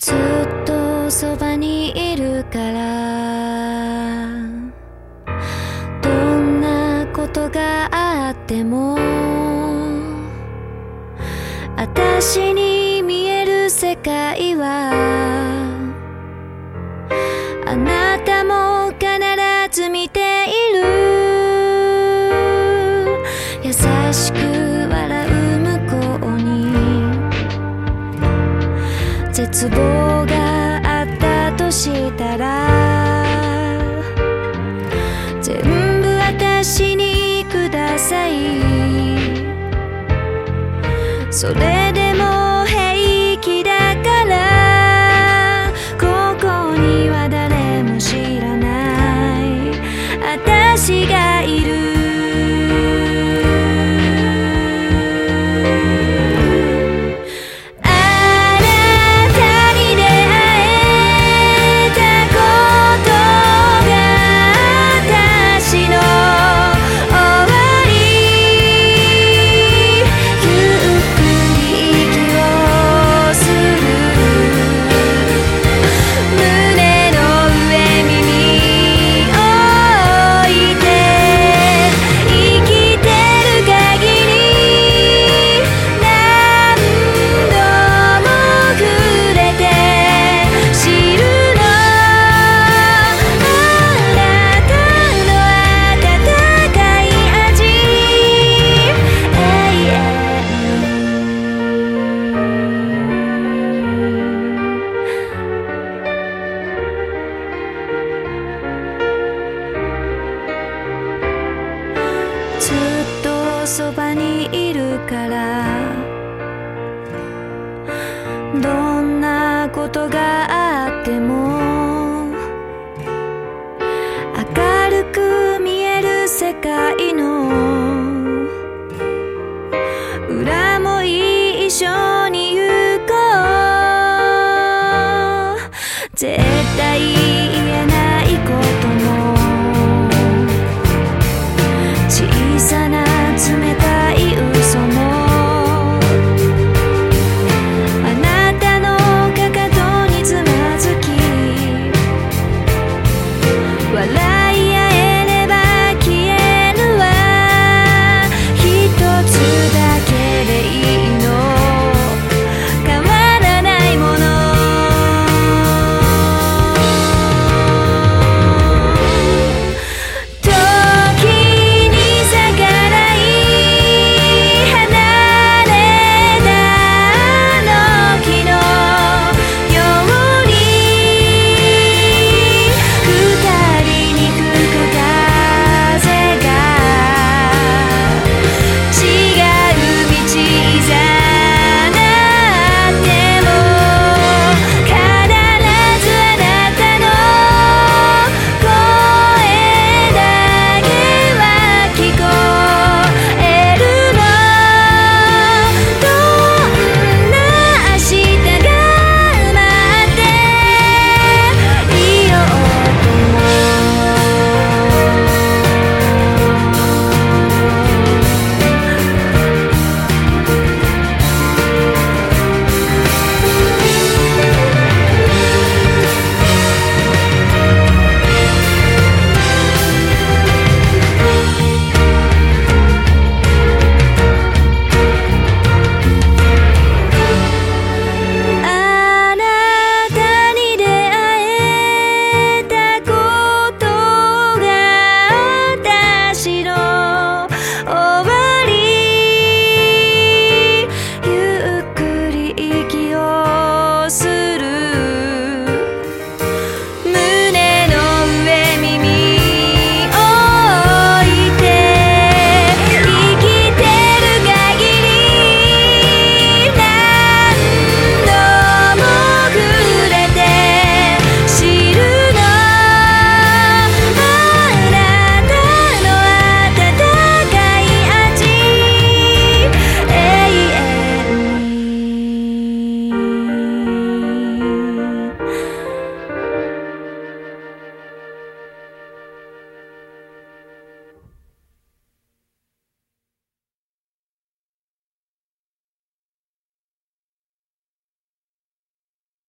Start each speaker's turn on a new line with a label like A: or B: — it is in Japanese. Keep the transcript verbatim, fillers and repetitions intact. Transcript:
A: ずっとそばにいるから、どんなことがあっても私に見える世界は、あなたも必ず見ている。優しく笑う向こうに絶望があったとしたら、全部私にください。それでも平気だから、ここには誰も知らない私がいる。ずっとそばにいるから、どんなことが